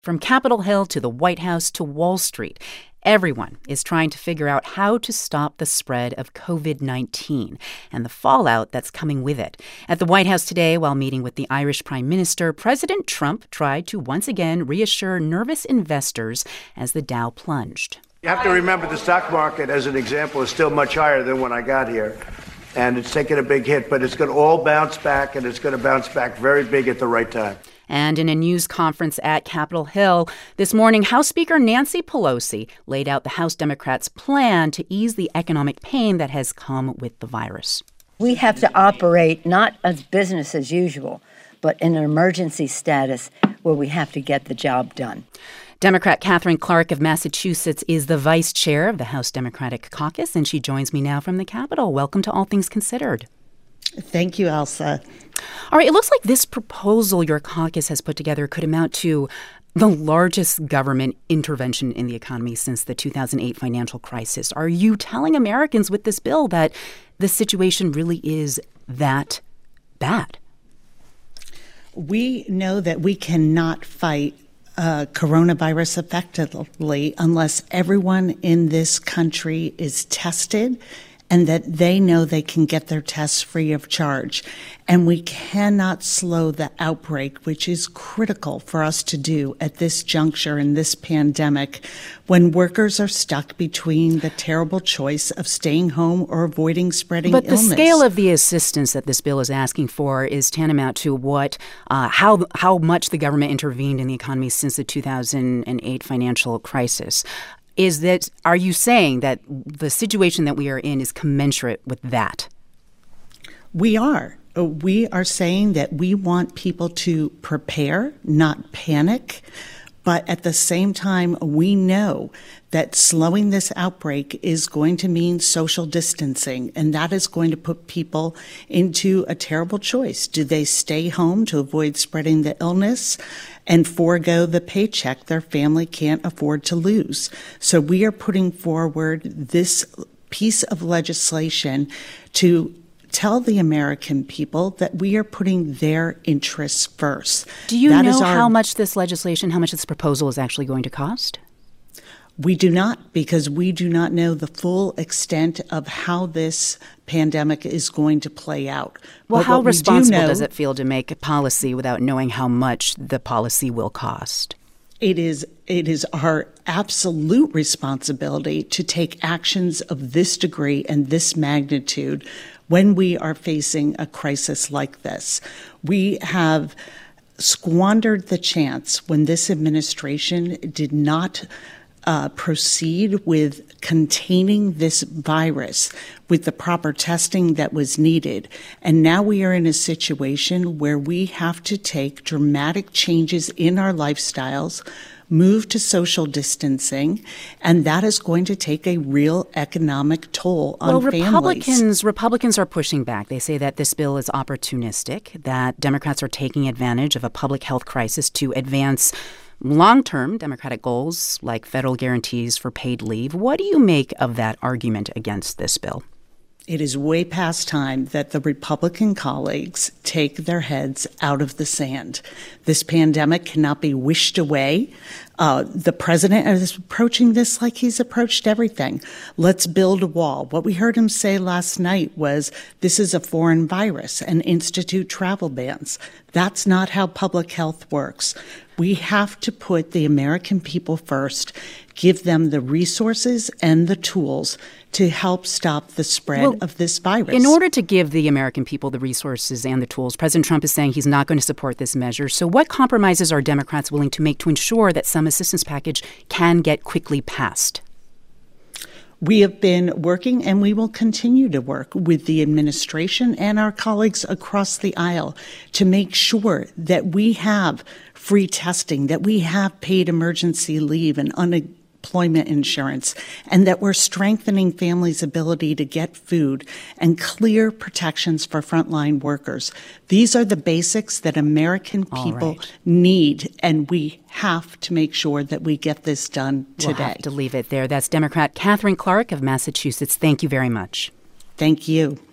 From Capitol Hill to the White House to Wall Street, everyone is trying to figure out how to stop the spread of COVID-19 and the fallout that's coming with it. At the White House today, while meeting with the Irish Prime Minister, President Trump tried to once again reassure nervous investors as the Dow plunged. You have to remember the stock market, as an example, is still much higher than when I got here. And it's taken a big hit, but it's going to all bounce back, and it's going to bounce back very big at the right time. And in a news conference at Capitol Hill this morning, House Speaker Nancy Pelosi laid out the House Democrats' plan to ease the economic pain that has come with the virus. We have to operate not as business as usual, but in an emergency status where we have to get the job done. Democrat Katherine Clark of Massachusetts is the vice chair of the House Democratic Caucus, and she joins me now from the Capitol. Welcome to All Things Considered. Thank you, Elsa. All right, it looks like this proposal your caucus has put together could amount to the largest government intervention in the economy since the 2008 financial crisis. Are you telling Americans with this bill that the situation really is that bad? We know that we cannot fight coronavirus effectively unless everyone in this country is tested and that they know they can get their tests free of charge. And we cannot slow the outbreak, which is critical for us to do at this juncture in this pandemic, when workers are stuck between the terrible choice of staying home or avoiding spreading illness. But the scale of the assistance that this bill is asking for is tantamount to how much the government intervened in the economy since the 2008 financial crisis. Are you saying that the situation that we are in is commensurate with that? We are. We are saying that we want people to prepare, not panic. But at the same time, we know that slowing this outbreak is going to mean social distancing, and that is going to put people into a terrible choice. Do they stay home to avoid spreading the illness and forego the paycheck their family can't afford to lose? So we are putting forward this piece of legislation to tell the American people that we are putting their interests first. Do you know how much this proposal is actually going to cost? We do not, because we do not know the full extent of how this pandemic is going to play out. Well, how responsible does it feel to make policy without knowing how much the policy will cost? It is our absolute responsibility to take actions of this degree and this magnitude when we are facing a crisis like this. We have squandered the chance when this administration did not proceed with containing this virus with the proper testing that was needed. And now we are in a situation where we have to take dramatic changes in our lifestyles, move to social distancing, and that is going to take a real economic toll on families. Republicans are pushing back. They say that this bill is opportunistic, that Democrats are taking advantage of a public health crisis to advance long-term Democratic goals like federal guarantees for paid leave. What do you make of that argument against this bill? It is way past time that the Republican colleagues take their heads out of the sand. This pandemic cannot be wished away. The president is approaching this like he's approached everything. Let's build a wall. What we heard him say last night was, this is a foreign virus, and institute travel bans. That's not how public health works. We have to put the American people first, give them the resources and the tools to help stop the spread of this virus. In order to give the American people the resources and the tools, President Trump is saying he's not going to support this measure. So what compromises are Democrats willing to make to ensure that some assistance package can get quickly passed? We have been working, and we will continue to work with the administration and our colleagues across the aisle to make sure that we have free testing, that we have paid emergency leave and unemployment insurance, and that we're strengthening families' ability to get food and clear protections for frontline workers. These are the basics that American people need, and we have to make sure that we get this done today. We'll have to leave it there. That's Democrat Katherine Clark of Massachusetts. Thank you very much. Thank you.